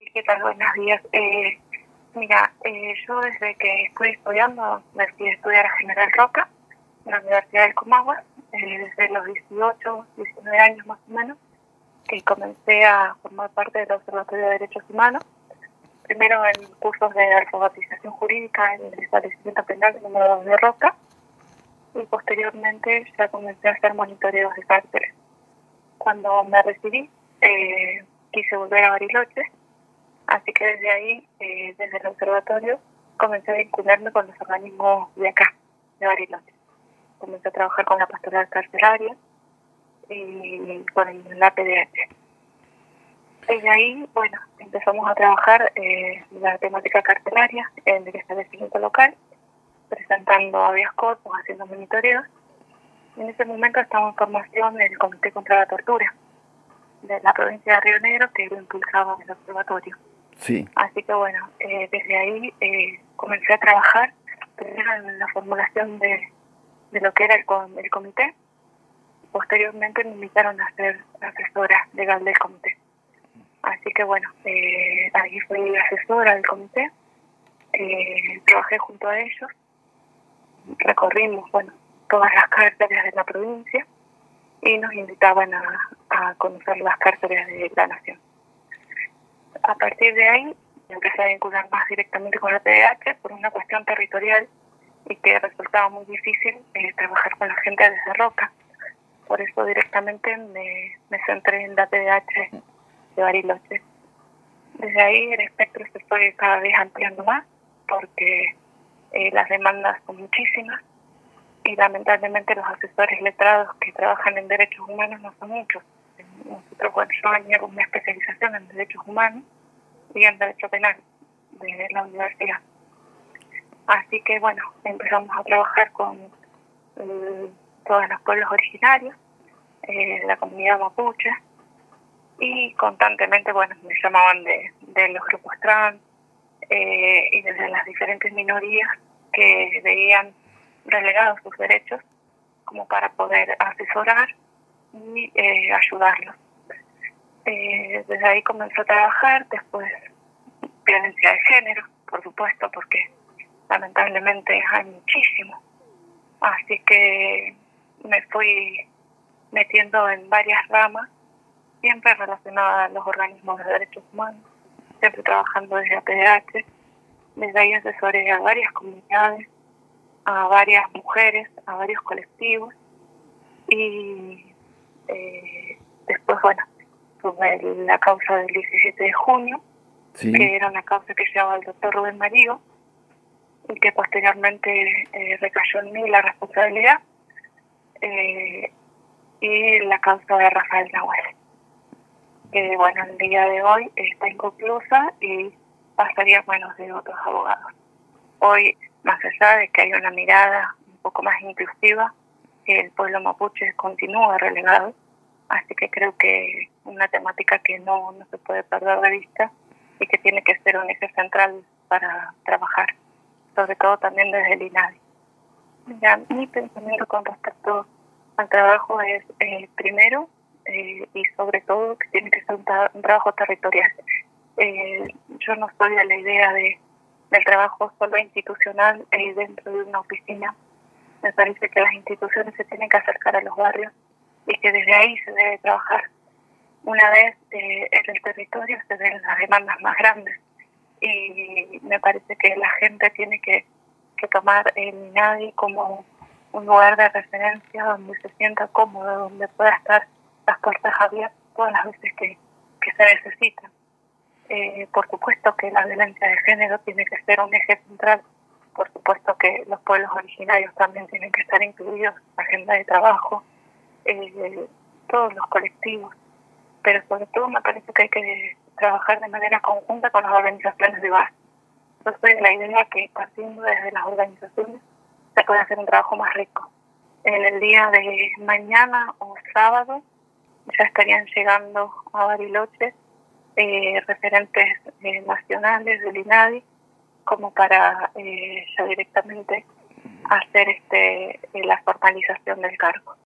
¿Qué tal? Buenos días. Mira, yo desde que estoy estudiando, me fui a estudiar a General Roca, en la Universidad del Comahue, desde los 18, 19 años más o menos, que comencé a formar parte del Observatorio de Derechos Humanos, primero en cursos de alfabetización jurídica en el establecimiento penal número 2 de Roca, y posteriormente ya comencé a hacer monitoreos de cárceles. Cuando me recibí, quise volver a Bariloche, así que desde ahí, desde el observatorio, comencé a vincularme con los organismos de acá, de Bariloche. Comencé a trabajar con la pastoral carcelaria y con la PDH. Desde ahí, bueno, empezamos a trabajar la temática carcelaria en el establecimiento local, presentando habeas corpus, haciendo monitoreos. En ese momento estaba en formación el Comité contra la Tortura de la provincia de Río Negro, que lo impulsaba el observatorio. Sí. Así que bueno, desde ahí comencé a trabajar primero en la formulación de lo que era el comité. Posteriormente me invitaron a ser asesora legal del comité. Así que bueno, ahí fui asesora del comité, trabajé junto a ellos, recorrimos, bueno, todas las cárceles de la provincia y nos invitaban a conocer las cárceles de la nación. A partir de ahí empecé a vincular más directamente con la PDH por una cuestión territorial y que resultaba muy difícil trabajar con la gente desde Roca. Por eso directamente me centré en la PDH de Bariloche. Desde ahí el espectro se fue cada vez ampliando más porque las demandas son muchísimas y lamentablemente los asesores letrados que trabajan en derechos humanos no son muchos. Nosotros, bueno, yo venía con una especialización en derechos humanos y en derecho penal de la universidad. Así que bueno, empezamos a trabajar con todos los pueblos originarios, la comunidad mapuche, y constantemente, bueno, me llamaban de los grupos trans y desde las diferentes minorías que veían relegados sus derechos como para poder asesorar y ayudarlos. Desde ahí comenzó a trabajar, después violencia de género, por supuesto, porque lamentablemente hay muchísimo. Así que me fui metiendo en varias ramas, siempre relacionadas a los organismos de derechos humanos, siempre trabajando desde la PDH. Desde ahí asesoré a varias comunidades, a varias mujeres, a varios colectivos y después, bueno, tuve la causa del 17 de junio, Sí. que era una causa que llevaba el doctor Rubén Marío y que posteriormente recayó en mí la responsabilidad, y la causa de Rafael Nahuel, que bueno, el día de hoy está inconclusa y pasaría a manos de otros abogados. Hoy, más allá de que hay una mirada un poco más inclusiva, el pueblo mapuche continúa relegado, así que creo que una temática que no se puede perder de vista y que tiene que ser un eje central para trabajar, sobre todo también desde el INADI. Mira, mi pensamiento con respecto al trabajo es, primero, y sobre todo, que tiene que ser un trabajo territorial. Yo no soy de la idea del trabajo solo institucional dentro de una oficina. Me parece que las instituciones se tienen que acercar a los barrios y que desde ahí se debe trabajar. Una vez en el territorio se ven las demandas más grandes y me parece que la gente tiene que tomar el INADI como un lugar de referencia donde se sienta cómodo, donde pueda estar las puertas abiertas todas las veces que se necesitan. Por supuesto que la violencia de género tiene que ser un eje central. Por supuesto que los pueblos originarios también tienen que estar incluidos en la agenda de trabajo, todos los colectivos, pero sobre todo me parece que hay que trabajar de manera conjunta con las organizaciones de base. Yo soy de la idea que partiendo desde las organizaciones se puede hacer un trabajo más rico. En el día de mañana o sábado ya estarían llegando a Bariloche referentes nacionales del INADI como para ya directamente hacer la formalización del cargo.